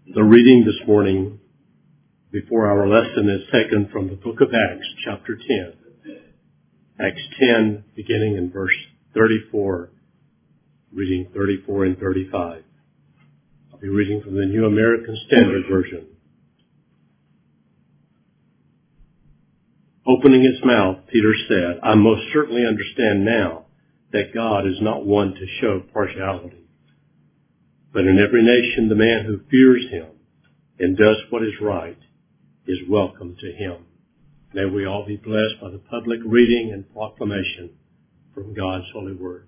The reading this morning before our lesson is taken from the book of Acts, chapter 10. Acts 10, beginning in verse 34, reading 34 and 35. I'll be reading from the New American Standard Version. Opening his mouth, Peter said, "I most certainly understand now that God is not one to show partiality. But in every nation, the man who fears him and does what is right is welcome to him." May we all be blessed by the public reading and proclamation from God's holy word.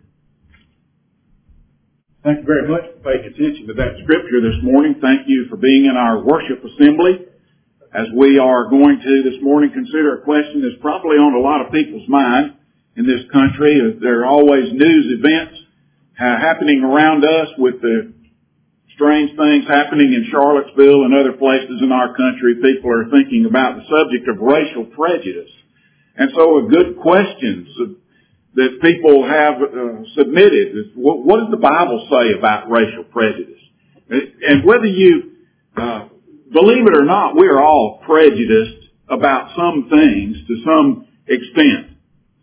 Thank you very much for paying attention to that scripture this morning. Thank you for being in our worship assembly. As we are going to this morning consider a question that's probably on a lot of people's mind in this country. There are always news events happening around us with the strange things happening in Charlottesville and other places in our country. People are thinking about the subject of racial prejudice. And so a good question that people have submitted is, what does the Bible say about racial prejudice? And whether you believe it or not, we are all prejudiced about some things to some extent.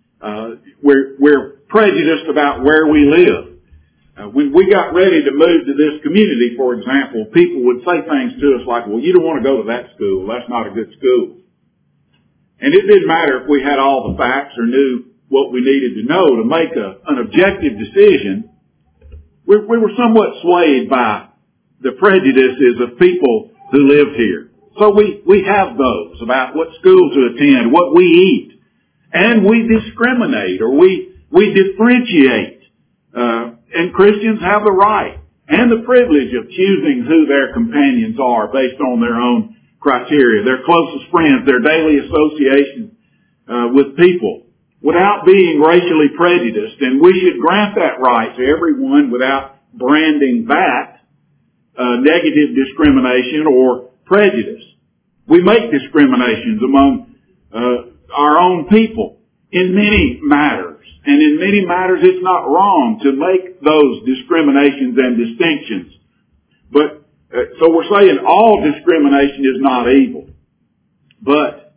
We're prejudiced about where we live. When we got ready to move to this community, for example, people would say things to us like, "Well, you don't want to go to that school. That's not a good school." And it didn't matter if we had all the facts or knew what we needed to know to make an objective decision. We were somewhat swayed by the prejudices of people who lived here. So we have those about what school to attend, what we eat, and we discriminate or we differentiate. And Christians have the right and the privilege of choosing who their companions are based on their own criteria, their closest friends, their daily association with people, without being racially prejudiced. And we should grant that right to everyone without branding that negative discrimination or prejudice. We make discriminations among our own people in many matters. And in many matters, it's not wrong to make those discriminations and distinctions. But, so we're saying all discrimination is not evil. But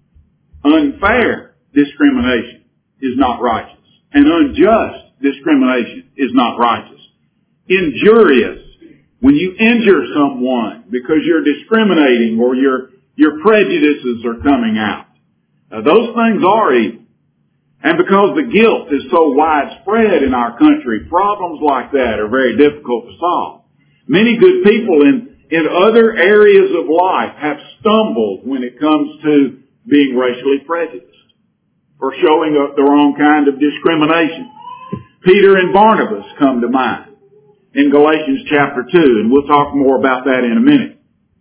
unfair discrimination is not righteous. And unjust discrimination is not righteous. Injurious, when you injure someone because you're discriminating or your prejudices are coming out, those things are evil. And because the guilt is so widespread in our country, problems like that are very difficult to solve. Many good people in other areas of life have stumbled when it comes to being racially prejudiced or showing the wrong kind of discrimination. Peter and Barnabas come to mind in Galatians chapter 2, and we'll talk more about that in a minute.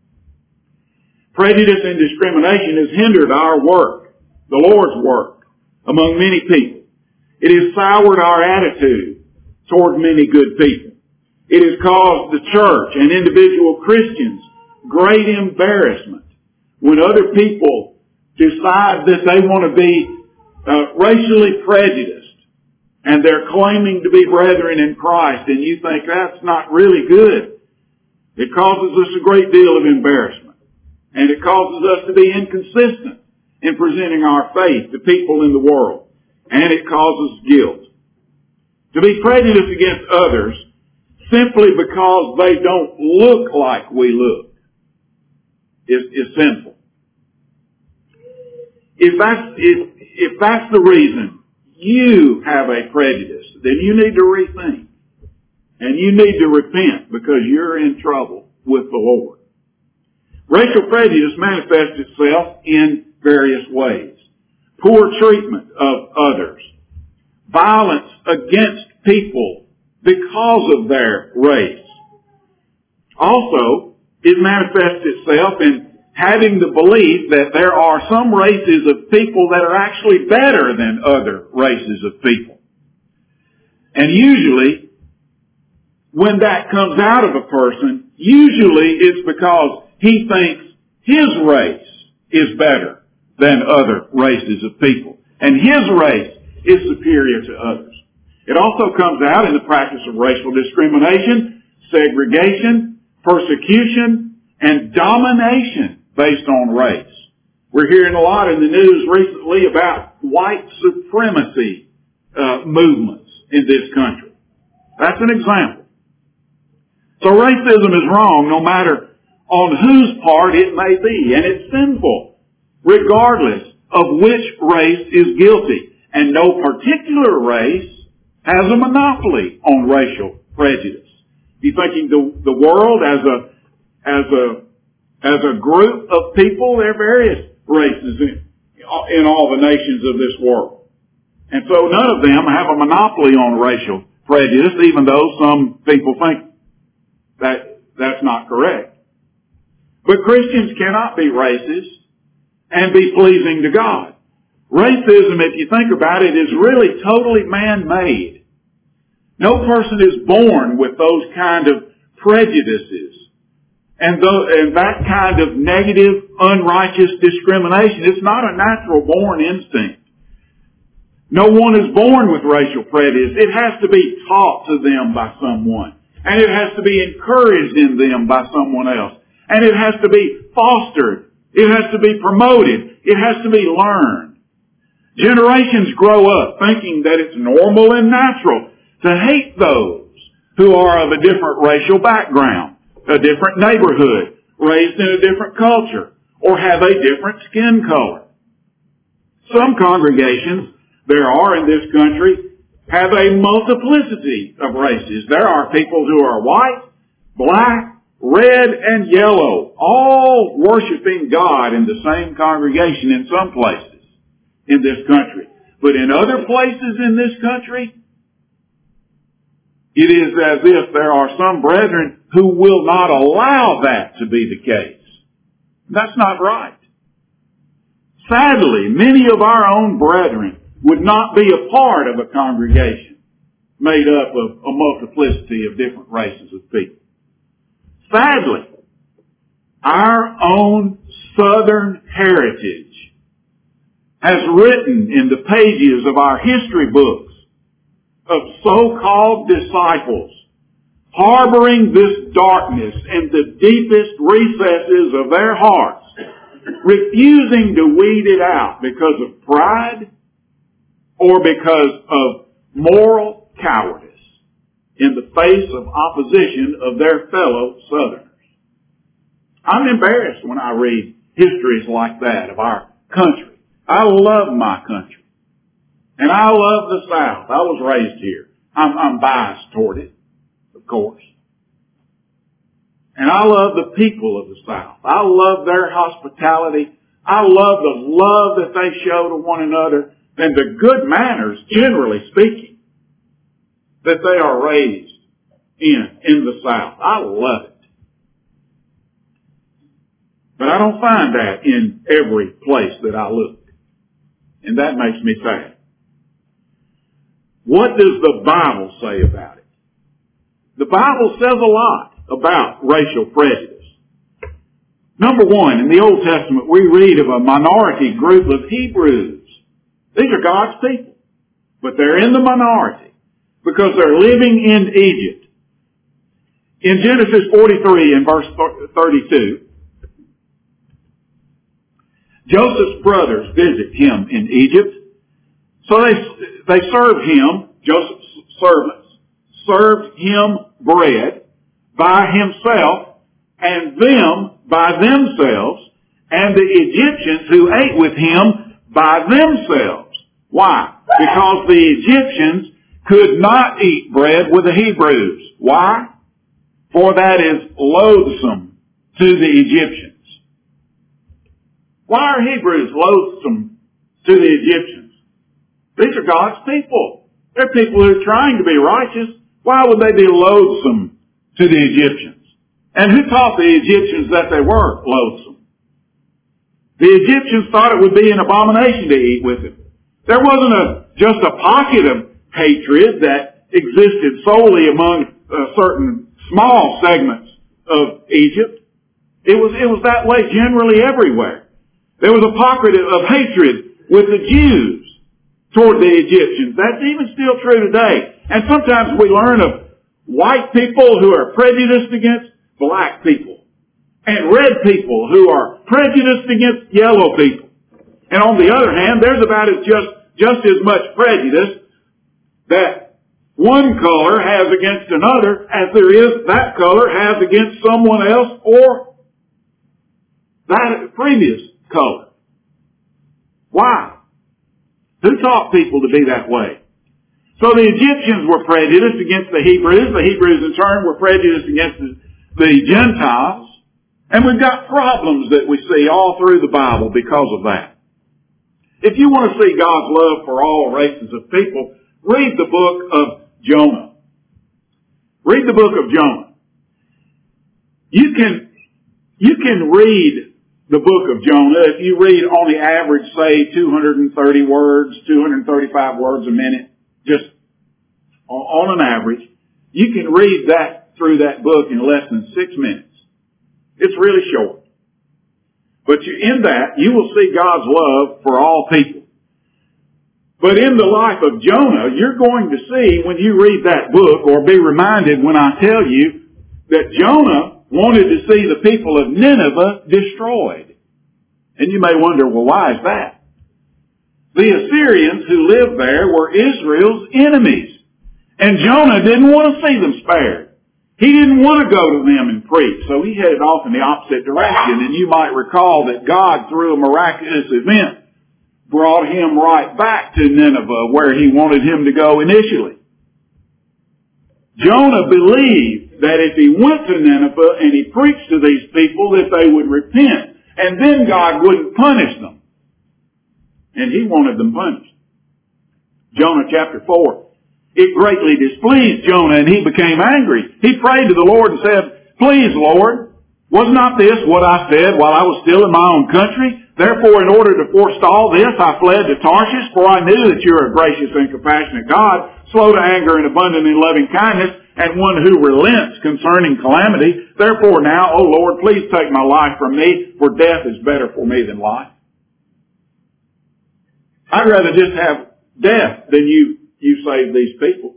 Prejudice and discrimination has hindered our work, the Lord's work, among many people. It has soured our attitude toward many good people. It has caused the church and individual Christians great embarrassment when other people decide that they want to be racially prejudiced and they're claiming to be brethren in Christ, and you think that's not really good. It causes us a great deal of embarrassment, and it causes us to be inconsistent in presenting our faith to people in the world. And it causes guilt. To be prejudiced against others simply because they don't look like we look is sinful. If that's the reason you have a prejudice, then you need to rethink. And you need to repent because you're in trouble with the Lord. Racial prejudice manifests itself in various ways. Poor treatment of others. Violence against people because of their race. Also, it manifests itself in having the belief that there are some races of people that are actually better than other races of people. And usually, when that comes out of a person, usually it's because he thinks his race is better than other races of people. And his race is superior to others. It also comes out in the practice of racial discrimination, segregation, persecution, and domination based on race. We're hearing a lot in the news recently about white supremacy movements in this country. That's an example. So racism is wrong no matter on whose part it may be, and it's sinful regardless of which race is guilty. And no particular race has a monopoly on racial prejudice. You're thinking the world as a group of people, there are various races in all the nations of this world. And so none of them have a monopoly on racial prejudice, even though some people think that that's not correct. But Christians cannot be racist and be pleasing to God. Racism, if you think about it, is really totally man-made. No person is born with those kind of prejudices and that kind of negative, unrighteous discrimination. It's not a natural born instinct. No one is born with racial prejudice. It has to be taught to them by someone. And it has to be encouraged in them by someone else. And it has to be fostered. It has to be promoted. It has to be learned. Generations grow up thinking that it's normal and natural to hate those who are of a different racial background, a different neighborhood, raised in a different culture, or have a different skin color. Some congregations there are in this country have a multiplicity of races. There are people who are white, black, red, and yellow, all worshiping God in the same congregation in some places in this country. But in other places in this country, it is as if there are some brethren who will not allow that to be the case. That's not right. Sadly, many of our own brethren would not be a part of a congregation made up of a multiplicity of different races of people. Sadly, our own Southern heritage has written in the pages of our history books of so-called disciples harboring this darkness in the deepest recesses of their hearts, refusing to weed it out because of pride or because of moral cowardice in the face of opposition of their fellow Southerners. I'm embarrassed when I read histories like that of our country. I love my country. And I love the South. I was raised here. I'm biased toward it, of course. And I love the people of the South. I love their hospitality. I love the love that they show to one another and the good manners, generally speaking, that they are raised in the South. I love it. But I don't find that in every place that I look. And that makes me sad. What does the Bible say about it? The Bible says a lot about racial prejudice. Number one, in the Old Testament, we read of a minority group of Hebrews. These are God's people, but they're in the minority because they're living in Egypt. In Genesis 43 and verse 32, Joseph's brothers visit him in Egypt. So they served him, Joseph's servants, served him bread by himself and them by themselves, and the Egyptians who ate with him by themselves. Why? Because the Egyptians could not eat bread with the Hebrews. Why? For that is loathsome to the Egyptians. Why are Hebrews loathsome to the Egyptians? These are God's people. They're people who are trying to be righteous. Why would they be loathsome to the Egyptians? And who taught the Egyptians that they were loathsome? The Egyptians thought it would be an abomination to eat with them. There wasn't just a pocket of hatred that existed solely among certain small segments of Egypt. It was that way generally everywhere. There was a pocket of hatred with the Jews toward the Egyptians. That's even still true today. And sometimes we learn of white people who are prejudiced against black people. and red people who are prejudiced against yellow people. And on the other hand, there's about just as much prejudice that one color has against another as there is that color has against someone else or that previous color. Why? Who taught people to be that way? So the Egyptians were prejudiced against the Hebrews. The Hebrews in turn were prejudiced against the Gentiles. And we've got problems that we see all through the Bible because of that. If you want to see God's love for all races of people, read the book of Jonah. Read the book of Jonah. You can read the book of Jonah if you read on the average, say, 230 words, 235 words a minute, just on an average. You can read that through that book in less than 6 minutes. It's really short. But in that, you will see God's love for all people. But in the life of Jonah, you're going to see when you read that book, or be reminded when I tell you, that Jonah wanted to see the people of Nineveh destroyed. And you may wonder, well, why is that? The Assyrians who lived there were Israel's enemies. And Jonah didn't want to see them spared. He didn't want to go to them and preach, so he headed off in the opposite direction. And you might recall that God, through a miraculous event, brought him right back to Nineveh where he wanted him to go initially. Jonah believed that if he went to Nineveh and he preached to these people that they would repent, and then God wouldn't punish them. And he wanted them punished. Jonah chapter 4. It greatly displeased Jonah, and he became angry. He prayed to the Lord and said, "Please, Lord, was not this what I said while I was still in my own country? Therefore, in order to forestall this, I fled to Tarshish, for I knew that you are a gracious and compassionate God, slow to anger and abundant in loving kindness, and one who relents concerning calamity. Therefore now, O Lord, please take my life from me, for death is better for me than life." I'd rather just have death than you save these people.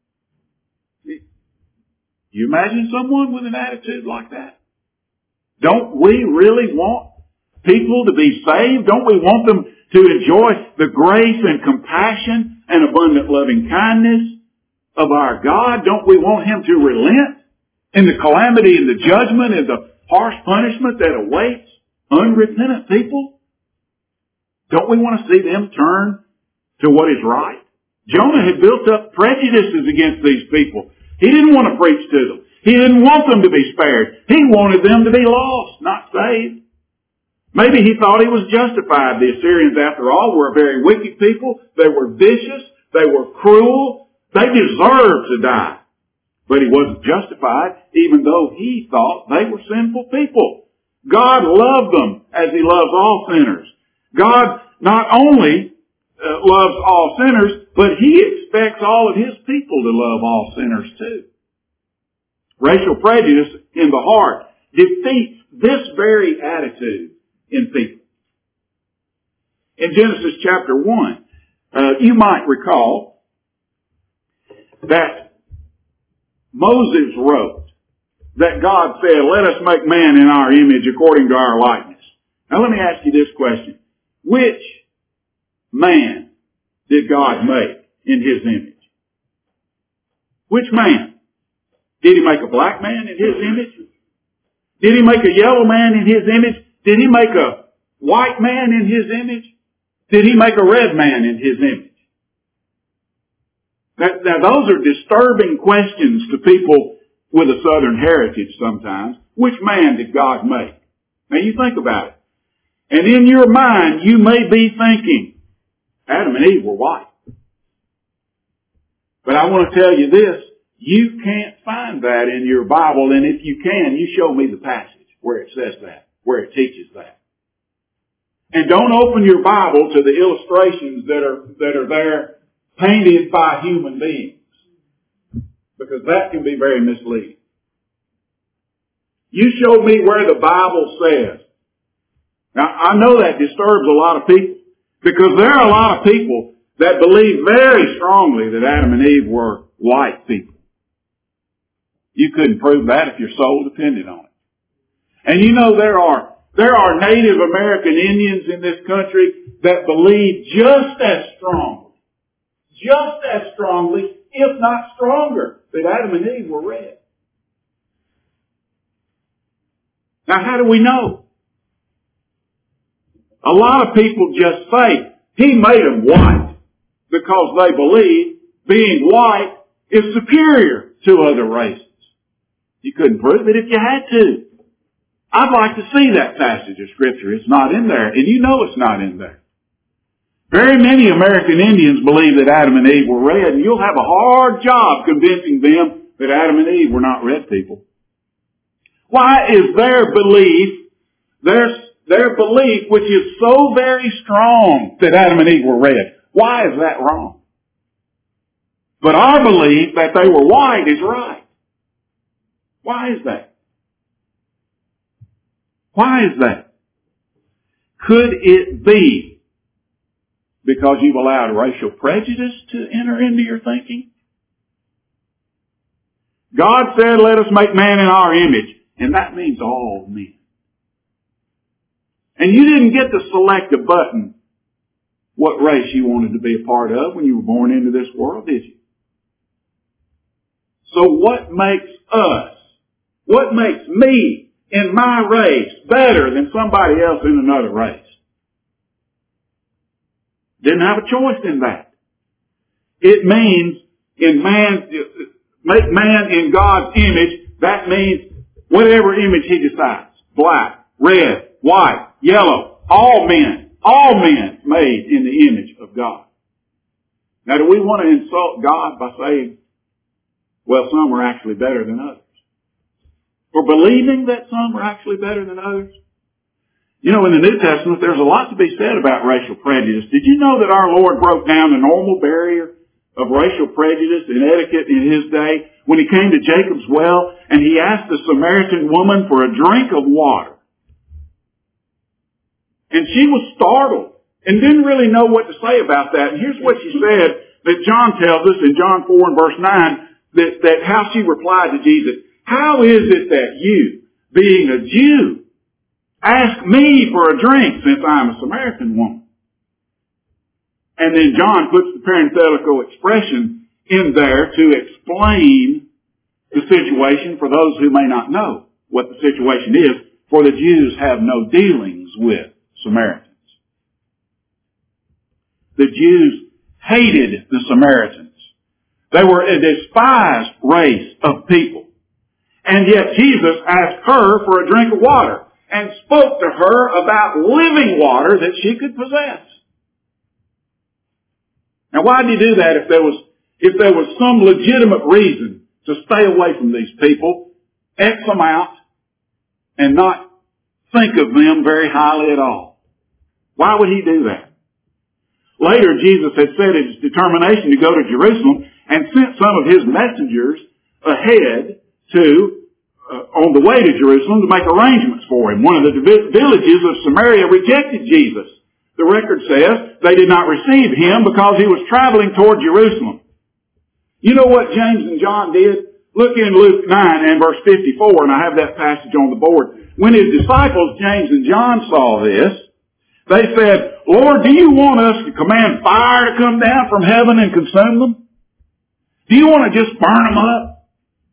You imagine someone with an attitude like that? Don't we really want people to be saved? Don't we want them to enjoy the grace and compassion and abundant loving kindness of our God? Don't we want Him to relent in the calamity and the judgment and the harsh punishment that awaits unrepentant people? Don't we want to see them turn to what is right? Jonah had built up prejudices against these people. He didn't want to preach to them. He didn't want them to be spared. He wanted them to be lost, not saved. Maybe he thought he was justified. The Assyrians, after all, were a very wicked people. They were vicious. They were cruel. They deserved to die. But he wasn't justified, even though he thought they were sinful people. God loved them as He loves all sinners. God not only loves all sinners, but He expects all of His people to love all sinners too. Racial prejudice in the heart defeats this very attitude in people. In Genesis chapter 1, you might recall that Moses wrote that God said, "Let us make man in our image according to our likeness." Now let me ask you this question. Which man did God make in His image? Which man? Did He make a black man in His image? Did He make a yellow man in His image? Did He make a white man in His image? Did He make a red man in His image? Now those are disturbing questions to people with a Southern heritage sometimes. Which man did God make? Now you think about it. And in your mind, you may be thinking, Adam and Eve were white. But I want to tell you this, you can't find that in your Bible, and if you can, you show me the passage where it says that, where it teaches that. And don't open your Bible to the illustrations that are there painted by human beings, because that can be very misleading. You show me where the Bible says. Now, I know that disturbs a lot of people, because there are a lot of people that believe very strongly that Adam and Eve were white people. You couldn't prove that if your soul depended on it. And you know there are Native American Indians in this country that believe just as strongly, if not stronger, that Adam and Eve were red. Now how do we know? A lot of people just say, He made them white because they believe being white is superior to other races. You couldn't prove it if you had to. I'd like to see that passage of Scripture. It's not in there, and you know it's not in there. Very many American Indians believe that Adam and Eve were red, and you'll have a hard job convincing them that Adam and Eve were not red people. Why is their belief, which is so very strong, that Adam and Eve were red? Why is that wrong? But our belief that they were white is right. Why is that? Why is that? Could it be because you've allowed racial prejudice to enter into your thinking? God said, let us make man in our image. And that means all men. And you didn't get to select a button what race you wanted to be a part of when you were born into this world, did you? So what makes me in my race better than somebody else in another race? Didn't have a choice in that. It means make man in God's image. That means whatever image He decides. Black, red, white, yellow, all men made in the image of God. Now do we want to insult God by saying, well, some are actually better than others? For believing that some are actually better than others? You know, in the New Testament, there's a lot to be said about racial prejudice. Did you know that our Lord broke down the normal barrier of racial prejudice and etiquette in His day when He came to Jacob's well and He asked the Samaritan woman for a drink of water? And she was startled and didn't really know what to say about that. And here's what she said that John tells us in John 4 and verse 9, that how she replied to Jesus. How is it that you, being a Jew, ask me for a drink since I'm a Samaritan woman? And then John puts the parenthetical expression in there to explain the situation for those who may not know what the situation is, for the Jews have no dealings with Samaritans. The Jews hated the Samaritans. They were a despised race of people. And yet Jesus asked her for a drink of water and spoke to her about living water that she could possess. Now why did He do that if there was some legitimate reason to stay away from these people, X them out, and not think of them very highly at all? Why would He do that? Later, Jesus had said His determination to go to Jerusalem and sent some of His messengers ahead on the way to Jerusalem to make arrangements for Him. One of the villages of Samaria rejected Jesus. The record says they did not receive Him because He was traveling toward Jerusalem. You know what James and John did? Look in Luke 9 and verse 54, and I have that passage on the board. When His disciples, James and John, saw this, they said, Lord, do you want us to command fire to come down from heaven and consume them? Do you want to just burn them up?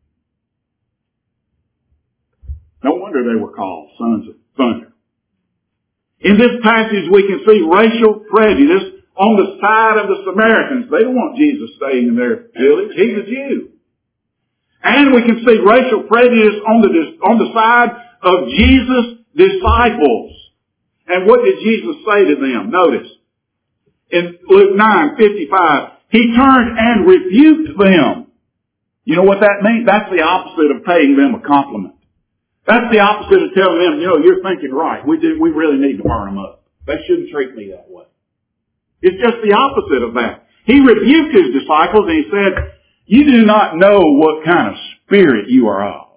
No wonder they were called sons of thunder. In this passage we can see racial prejudice on the side of the Samaritans. They don't want Jesus staying in their village. He's a Jew. And we can see racial prejudice on the side of Jesus' disciples. And what did Jesus say to them? Notice, in Luke 9:55, He turned and rebuked them. You know what that means? That's the opposite of paying them a compliment. That's the opposite of telling them, you're thinking right. We really need to burn them up. They shouldn't treat me that way. It's just the opposite of that. He rebuked His disciples and He said, you do not know what kind of spirit you are of.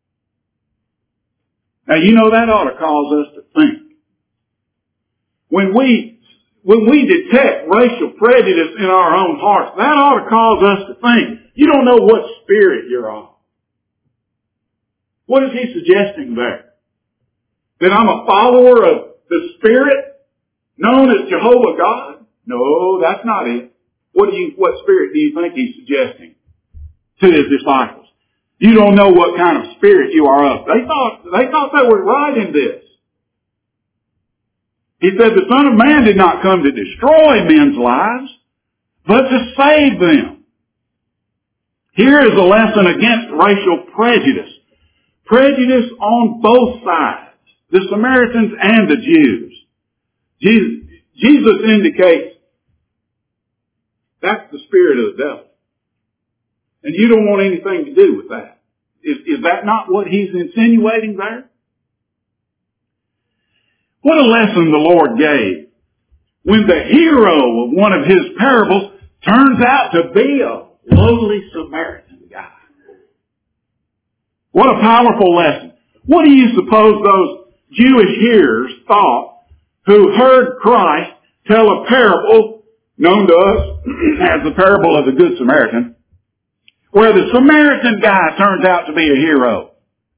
Now that ought to cause us to think. When we detect racial prejudice in our own hearts, that ought to cause us to think, you don't know what spirit you're of. What is He suggesting there? That I'm a follower of the Spirit known as Jehovah God? No, that's not it. What spirit do you think he's suggesting to his disciples? You don't know what kind of spirit you are of. They thought they were right in this. He said the Son of Man did not come to destroy men's lives, but to save them. Here is a lesson against racial prejudice. Prejudice on both sides, the Samaritans and the Jews. Jesus indicates that's the spirit of the devil. And you don't want anything to do with that. Is that not what he's insinuating there? What a lesson the Lord gave when the hero of one of his parables turns out to be a lowly Samaritan guy. What a powerful lesson. What do you suppose those Jewish hearers thought who heard Christ tell a parable known to us as the parable of the Good Samaritan, where the Samaritan guy turns out to be a hero?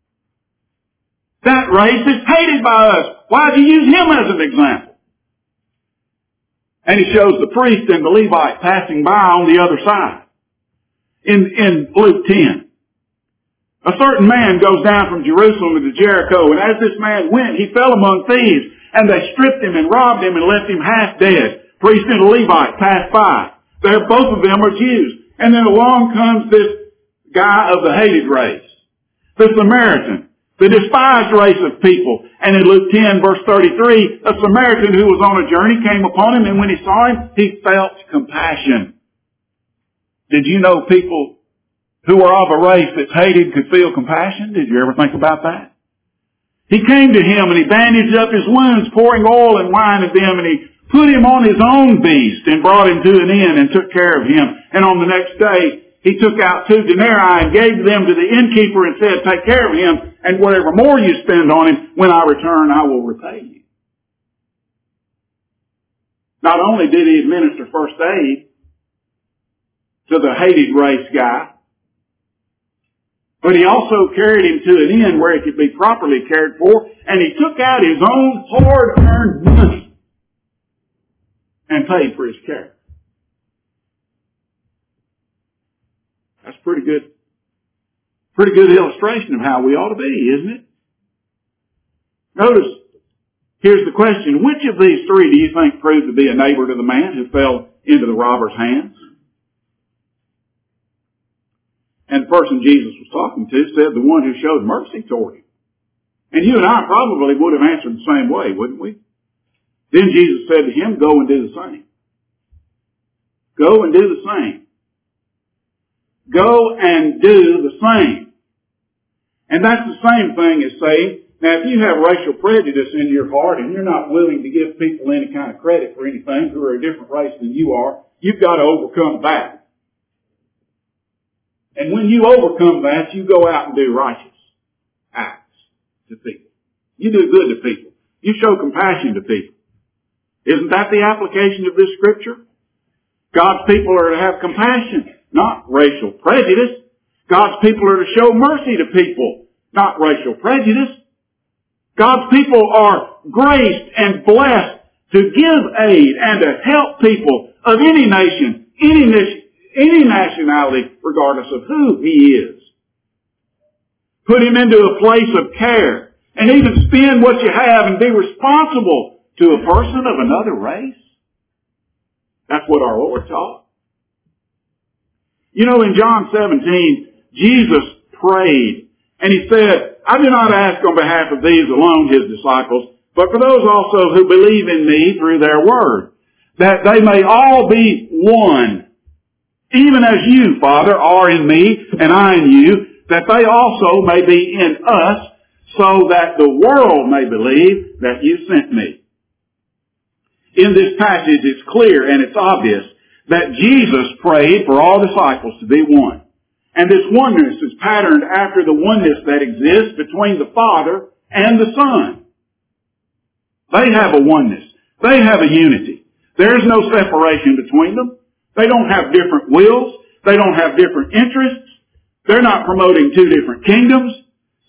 That race is hated by us. Why'd you use him as an example? And he shows the priest and the Levite passing by on the other side. In Luke 10. A certain man goes down from Jerusalem to Jericho, and as this man went, he fell among thieves, and they stripped him and robbed him and left him half dead. Priest and a Levite passed by. Both of them are Jews. And then along comes this guy of the hated race, the Samaritan, the despised race of people. And in Luke 10 verse 33, a Samaritan who was on a journey came upon him, and when he saw him, he felt compassion. Did you know people who are of a race that's hated could feel compassion? Did you ever think about that? He came to him and he bandaged up his wounds, pouring oil and wine of them, and he put him on his own beast and brought him to an inn and took care of him. And on the next day, he took out 2 denarii and gave them to the innkeeper and said, take care of him, and whatever more you spend on him, when I return, I will repay you. Not only did he administer first aid to the hated race guy, but he also carried him to an inn where he could be properly cared for, and he took out his own hard-earned money and paid for his care. That's pretty good illustration of how we ought to be, isn't it? Notice, here's the question. Which of these three do you think proved to be a neighbor to the man who fell into the robber's hands? And the person Jesus was talking to said the one who showed mercy toward him. And you and I probably would have answered the same way, wouldn't we? Then Jesus said to him, go and do the same. Go and do the same. Go and do the same. And that's the same thing as saying, now if you have racial prejudice in your heart and you're not willing to give people any kind of credit for anything who are a different race than you are, you've got to overcome that. And when you overcome that, you go out and do righteous acts to people. You do good to people. You show compassion to people. Isn't that the application of this scripture? God's people are to have compassion, not racial prejudice. God's people are to show mercy to people, not racial prejudice. God's people are graced and blessed to give aid and to help people of any nation, any nationality, regardless of who he is. Put him into a place of care and even spend what you have and be responsible to a person of another race. That's what our Lord taught. You know, in John 17, Jesus prayed and he said, I do not ask on behalf of these alone, his disciples, but for those also who believe in me through their word, that they may all be one. Even as you, Father, are in me and I in you, that they also may be in us, so that the world may believe that you sent me. In this passage, it's clear and it's obvious that Jesus prayed for all disciples to be one. And this oneness is patterned after the oneness that exists between the Father and the Son. They have a oneness. They have a unity. There's no separation between them. They don't have different wills. They don't have different interests. They're not promoting two different kingdoms.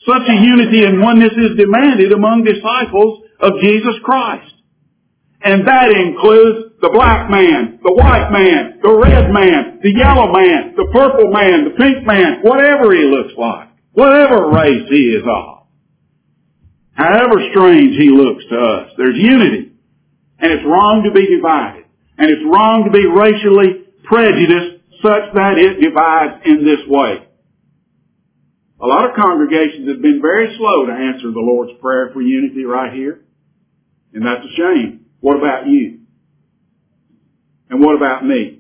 Such a unity and oneness is demanded among disciples of Jesus Christ. And that includes the black man, the white man, the red man, the yellow man, the purple man, the pink man, whatever he looks like, whatever race he is of. However strange he looks to us, there's unity. And it's wrong to be divided. And it's wrong to be racially prejudiced such that it divides in this way. A lot of congregations have been very slow to answer the Lord's Prayer for unity right here. And that's a shame. What about you? And what about me?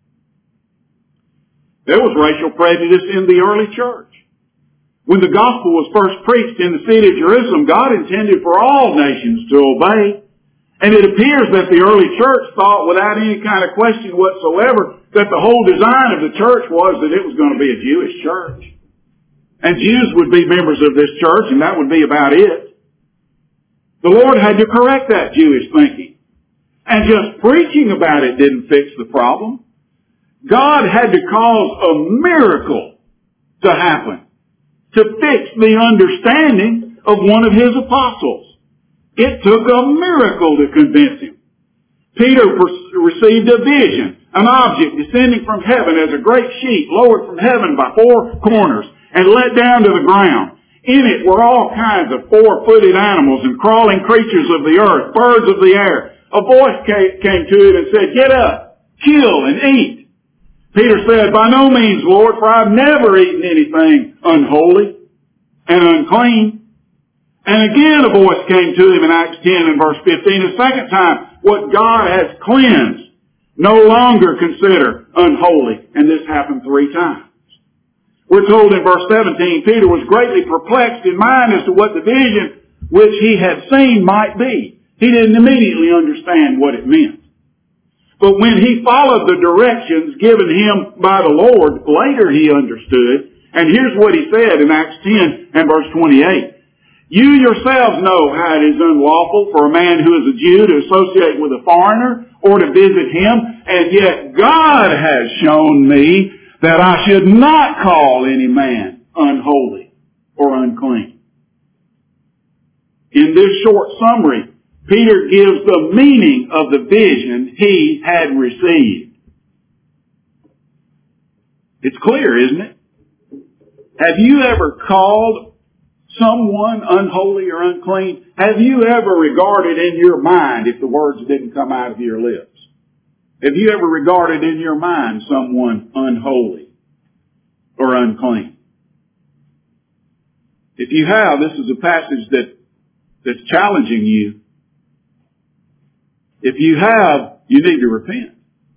There was racial prejudice in the early church. When the gospel was first preached in the city of Jerusalem, God intended for all nations to obey. And it appears that the early church thought without any kind of question whatsoever that the whole design of the church was that it was going to be a Jewish church. And Jews would be members of this church, and that would be about it. The Lord had to correct that Jewish thinking. And just preaching about it didn't fix the problem. God had to cause a miracle to happen to fix the understanding of one of His apostles. It took a miracle to convince him. Peter received a vision, an object descending from heaven as a great sheet lowered from heaven by four corners and let down to the ground. In it were all kinds of four-footed animals and crawling creatures of the earth, birds of the air. A voice came to it and said, "Get up, kill and eat." Peter said, "By no means, Lord, for I've never eaten anything unholy and unclean." And again a voice came to him in Acts 10 and verse 15, a second time, "What God has cleansed, no longer consider unholy." And this happened 3 times. We're told in verse 17, Peter was greatly perplexed in mind as to what the vision which he had seen might be. He didn't immediately understand what it meant. But when he followed the directions given him by the Lord, later he understood. And here's what he said in Acts 10 and verse 28. "You yourselves know how it is unlawful for a man who is a Jew to associate with a foreigner or to visit him, and yet God has shown me that I should not call any man unholy or unclean." In this short summary, Peter gives the meaning of the vision he had received. It's clear, isn't it? Have you ever called someone unholy or unclean? Have you ever regarded in your mind, if the words didn't come out of your lips, have you ever regarded in your mind someone unholy or unclean? If you have, this is a passage that's challenging you. If you have, you need to repent.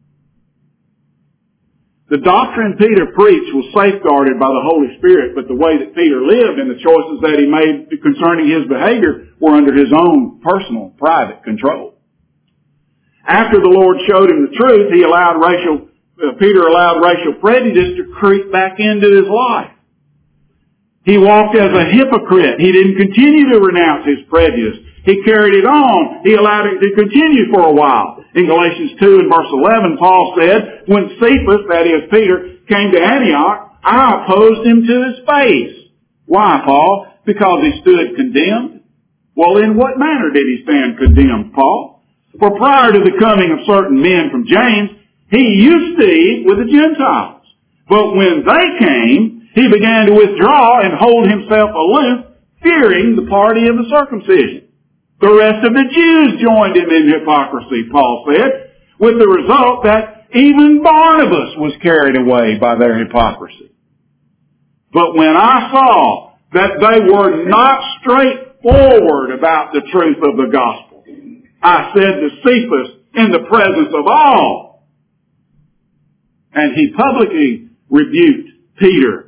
The doctrine Peter preached was safeguarded by the Holy Spirit, but the way that Peter lived and the choices that he made concerning his behavior were under his own personal, private control. After the Lord showed him the truth, Peter allowed racial prejudice to creep back into his life. He walked as a hypocrite. He didn't continue to renounce his prejudice. He carried it on. He allowed it to continue for a while. In Galatians 2 and verse 11, Paul said, "When Cephas," that is Peter, "came to Antioch, I opposed him to his face." Why, Paul? Because he stood condemned? Well, in what manner did he stand condemned, Paul? For prior to the coming of certain men from James, he used to eat with the Gentiles. But when they came, he began to withdraw and hold himself aloof, fearing the party of the circumcision. The rest of the Jews joined him in hypocrisy, Paul said, with the result that even Barnabas was carried away by their hypocrisy. But when I saw that they were not straightforward about the truth of the gospel, I said to Cephas in the presence of all, and he publicly rebuked Peter.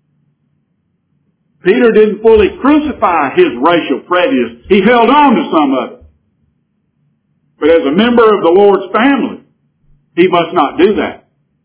Peter didn't fully crucify his racial prejudice. He held on to some of it. But as a member of the Lord's family, he must not do that.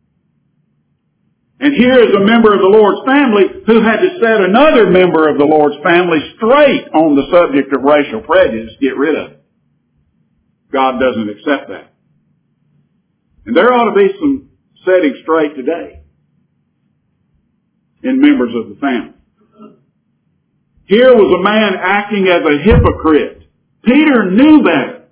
And here is a member of the Lord's family who had to set another member of the Lord's family straight on the subject of racial prejudice, get rid of it. God doesn't accept that. And there ought to be some setting straight today in members of the family. Here was a man acting as a hypocrite. Peter knew better.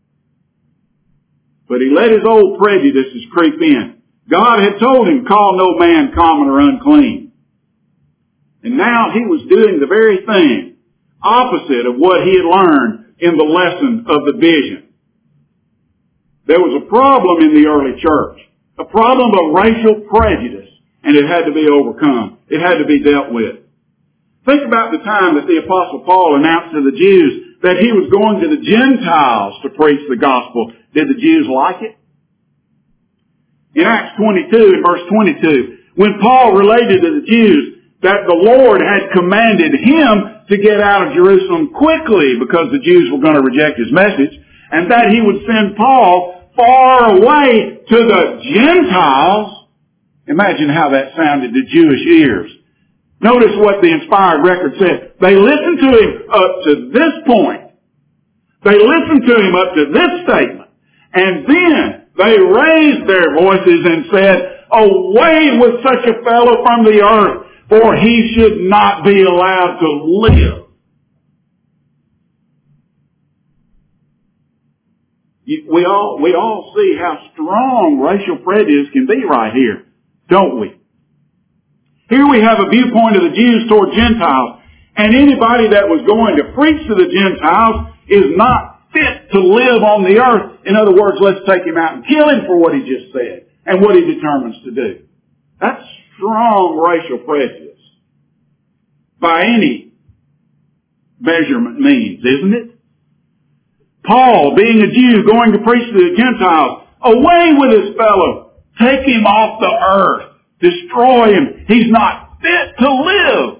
But he let his old prejudices creep in. God had told him, call no man common or unclean. And now he was doing the very thing opposite of what he had learned in the lesson of the vision. There was a problem in the early church, a problem of racial prejudice, and it had to be overcome. It had to be dealt with. Think about the time that the Apostle Paul announced to the Jews that he was going to the Gentiles to preach the gospel. Did the Jews like it? In Acts 22, in verse 22, when Paul related to the Jews that the Lord had commanded him to get out of Jerusalem quickly because the Jews were going to reject his message, and that he would send Paul far away to the Gentiles, imagine how that sounded to Jewish ears. Notice what the inspired record said. They listened to him up to this point. They listened to him up to this statement. And then they raised their voices and said, away with such a fellow from the earth, for he should not be allowed to live. We all see how strong racial prejudice can be right here, don't we? Here we have a viewpoint of the Jews toward Gentiles, and anybody that was going to preach to the Gentiles is not fit to live on the earth. In other words, let's take him out and kill him for what he just said and what he determines to do. That's strong racial prejudice by any measurement means, isn't it? Paul, being a Jew, going to preach to the Gentiles, away with his fellow, take him off the earth. Destroy him. He's not fit to live.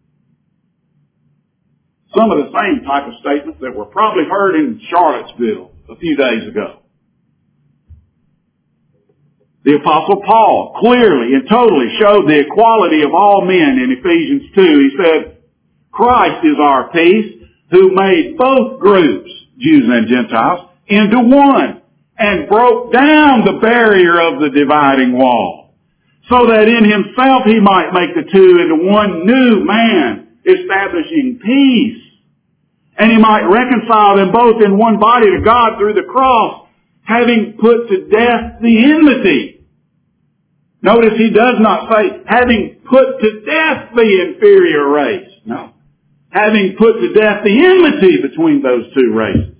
Some of the same type of statements that were probably heard in Charlottesville a few days ago. The Apostle Paul clearly and totally showed the equality of all men in Ephesians 2. He said, Christ is our peace, who made both groups, Jews and Gentiles, into one and broke down the barrier of the dividing wall, so that in himself he might make the two into one new man, establishing peace. And he might reconcile them both in one body to God through the cross, having put to death the enmity. Notice he does not say, having put to death the inferior race. No. Having put to death the enmity between those two races.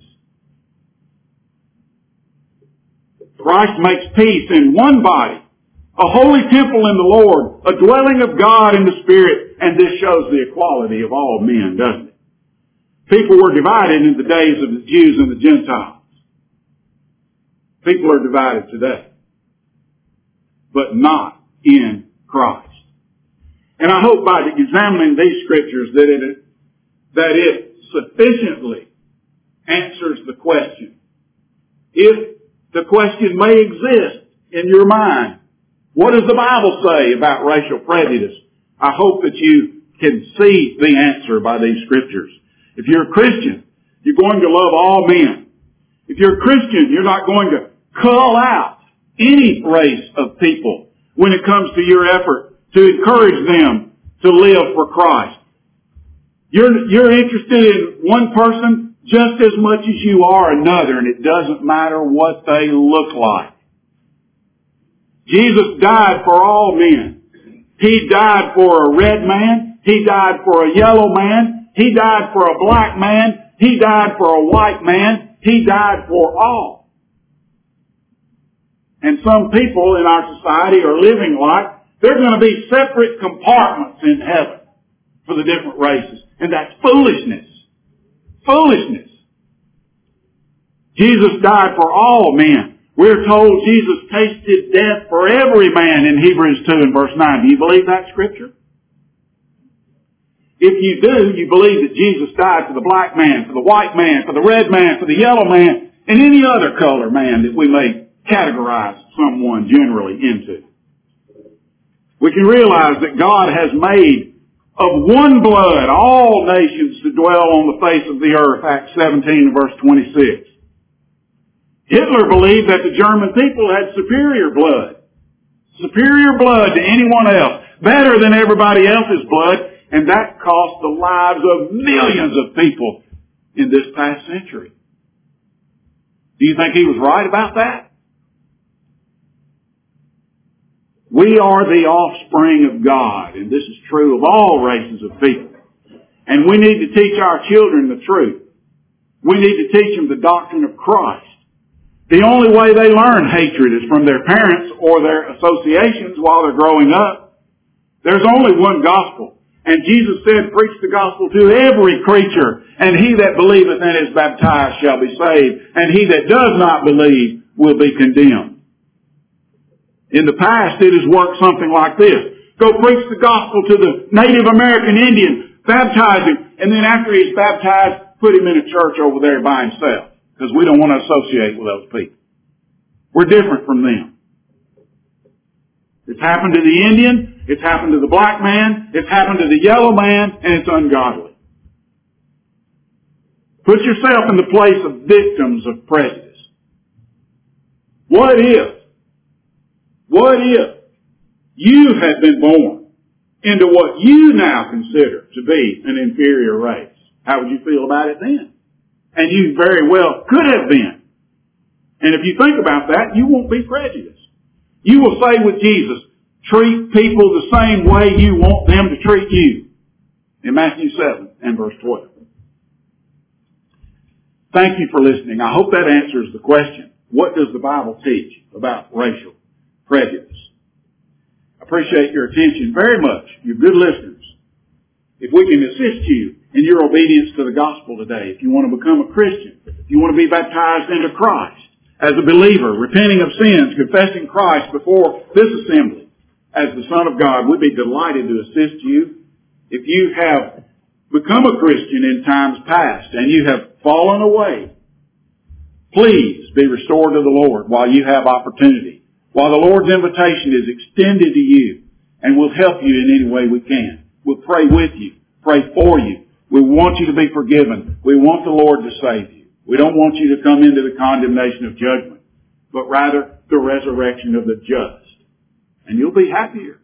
Christ makes peace in one body. A holy temple in the Lord, a dwelling of God in the Spirit, and this shows the equality of all men, doesn't it? People were divided in the days of the Jews and the Gentiles. People are divided today, but not in Christ. And I hope by examining these scriptures that it sufficiently answers the question. If the question may exist in your mind, what does the Bible say about racial prejudice? I hope that you can see the answer by these scriptures. If you're a Christian, you're going to love all men. If you're a Christian, you're not going to cull out any race of people when it comes to your effort to encourage them to live for Christ. You're interested in one person just as much as you are another, and it doesn't matter what they look like. Jesus died for all men. He died for a red man. He died for a yellow man. He died for a black man. He died for a white man. He died for all. And some people in our society are living like there are going to be separate compartments in heaven for the different races. And that's foolishness. Foolishness. Jesus died for all men. We're told Jesus tasted death for every man in Hebrews 2 and verse 9. Do you believe that scripture? If you do, you believe that Jesus died for the black man, for the white man, for the red man, for the yellow man, and any other color man that we may categorize someone generally into. We can realize that God has made of one blood all nations to dwell on the face of the earth, Acts 17 and verse 26. Hitler believed that the German people had superior blood to anyone else, better than everybody else's blood, And that cost the lives of millions of people in this past century. Do you think he was right about that? We are the offspring of God, and this is true of all races of people. And we need to teach our children the truth. We need to teach them the doctrine of Christ. The only way they learn hatred is from their parents or their associations while they're growing up. There's only one gospel. And Jesus said, preach the gospel to every creature, and he that believeth and is baptized shall be saved, and he that does not believe will be condemned. In the past, it has worked something like this. Go preach the gospel to the Native American Indian, baptize him, and then after he's baptized, put him in a church over there by himself, because we don't want to associate with those people. We're different from them. It's happened to the Indian, it's happened to the black man, it's happened to the yellow man, and it's ungodly. Put yourself in the place of victims of prejudice. What if you had been born into what you now consider to be an inferior race? How would you feel about it then? And you very well could have been. And if you think about that, you won't be prejudiced. You will say with Jesus, treat people the same way you want them to treat you. In Matthew 7 and verse 12. Thank you for listening. I hope that answers the question. What does the Bible teach about racial prejudice? I appreciate your attention very much. You're good listeners. If we can assist you in your obedience to the gospel today, if you want to become a Christian, if you want to be baptized into Christ, as a believer, repenting of sins, confessing Christ before this assembly as the Son of God, we'd be delighted to assist you. If you have become a Christian in times past and you have fallen away, please be restored to the Lord while you have opportunity, while the Lord's invitation is extended to you, and we'll help you in any way we can. We'll pray with you, pray for you. We want you to be forgiven. We want the Lord to save you. We don't want you to come into the condemnation of judgment, but rather the resurrection of the just. And you'll be happier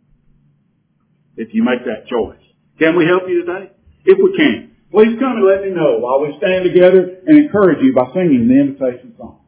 if you make that choice. Can we help you today? If we can, please come and let me know while we stand together and encourage you by singing the invitation song.